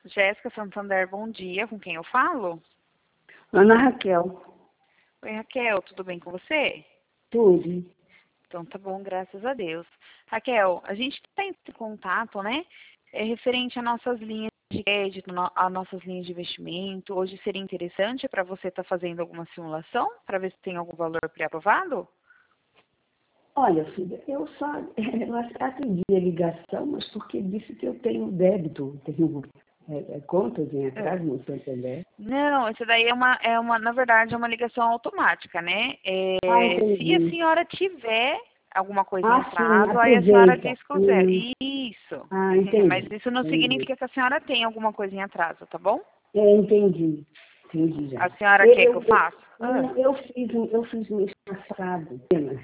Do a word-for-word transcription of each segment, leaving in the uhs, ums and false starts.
Jéssica Santander, bom dia. Com quem eu falo? Ana Raquel. Oi, Raquel, tudo bem com você? Tudo. Então tá bom, graças a Deus. Raquel, a gente está em contato, né? É referente a nossas linhas de crédito, no- a nossas linhas de investimento. Hoje seria interessante para você estar fazendo alguma simulação para ver se tem algum valor pré-aprovado? Olha, filha, eu só eu atendi a ligação, mas porque disse que eu tenho débito, tenho é, é, contas em atraso no Santander. Não, isso daí é uma, é uma, na verdade, é uma ligação automática, né? É, Ah, se a entendi. senhora tiver alguma coisa em Ah, sim, atraso, aí a senhora aproveita. diz com zero. Hum. Isso. Ah, Mas entendi. isso não Entendi. significa que a senhora tem alguma coisa em atraso, tá bom? É, entendi. Entendi já. A senhora Eu, quer que eu eu, eu, faça? Ah, não, eu fiz, um- eu fiz mês passado.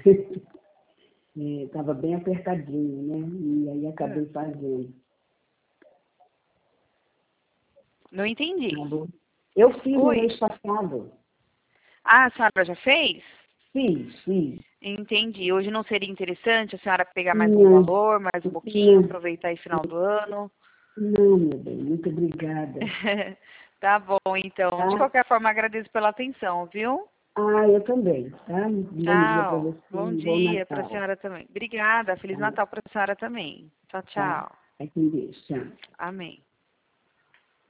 Estava bem apertadinho, né? E aí ah. acabei fazendo. Não entendi. Alô? Eu fiz no Oi. mês passado. Ah, a senhora já fez? Fiz, fiz. Entendi. Hoje não seria interessante a senhora pegar mais um Não, valor, mais um pouquinho, não, aproveitar esse final do ano? não, meu bem, muito obrigada, Tá bom, então. De tá? qualquer forma, agradeço pela atenção, viu? Ah, eu também, tá? Um bom dia para Tchau. você, Bom um bom dia para a Natal, senhora também. Obrigada. Feliz tá? Natal para a senhora também. Tchau, Tá? tchau. Aqui, Deus, tchau. Amém.